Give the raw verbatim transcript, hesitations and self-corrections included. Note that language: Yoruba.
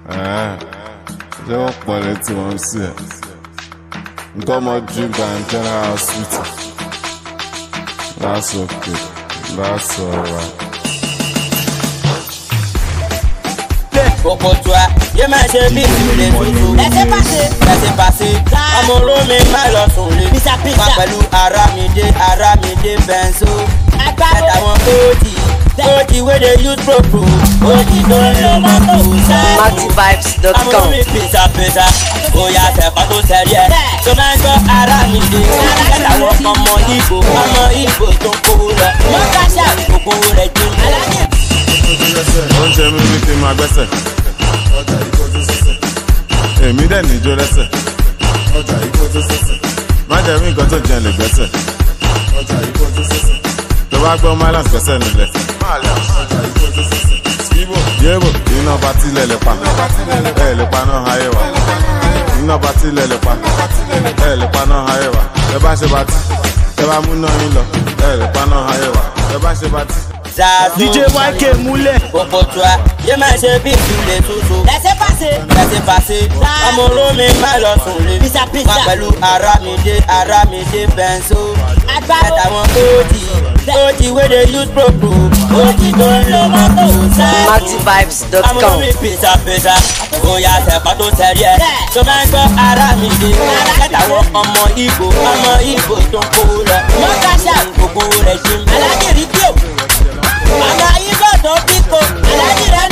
Ah, they won't put it to one see. Got more drink than general sweet. That's okay. That's alright. Pour toi, je m'achète vite sur les photos. Laissez passer, laissez passer. Amoro me malo sur le. Pisa pisa. Papalou Aramide, Aramide Benzo. That I want O G, O G where they use pro pro. O G don't know my Multi Vibes dot com. Amoro me pisa pisa. Oh yeah, c'est pas tout sérieux. So man go Aramide. That I want ọmọ Igbo, ọmọ Igbo tó kó lọ. Mo kàṣà kókó rẹ̀ jù. Oúnjẹ mi ní kí n máa gbẹ́sẹ̀. Ọjà ikó tó sẹ́sẹ̀. Èmi dẹ̀ níjó lẹ́sẹ̀. Ọjà ikó tó sẹ́sẹ̀. Má jẹ́ rí nǹkan tó jẹ lè gbẹ́sẹ̀. Ọjà ikó tó sẹ́sẹ̀. Tó bá gbọ́ Mylands gbẹ́sẹ̀ nílẹ̀. Ọjà ikó tó sẹ́sẹ̀. Skibo. Yébo. Iná bá tilẹ̀ lè pa. Ẹ lè pa náà ayé wa. Iná bá tilẹ̀ lè pa. Ẹ lè pa náà ayé wa. Ẹ bá ṣe bá ti. Ẹ bá mú náà yín lọ. Ẹ lè pa náà ayé wa. Ẹ bá ṣe bá ti. D J Y K Moulé. Pour toi, je m'achète vite sur les photos. Laissez passer, laissez passer. Amoro me malo sur le. Pisa pisa. Papalou Aramide, Aramide Benzo. That I want O G, O G where they use pro pro. O G don't know my Multi Vibes dot com. Amoro me pisa pisa. Oh yeah, c'est pas tout sérieux. So man go Aramide. That I want ọmọ Igbo, ọmọ Igbo tó kó lọ. Mo kàṣà kókó rẹ̀ jù. Alhaji Ridio. Mama Igbo tó bíko. Alhaji rẹ̀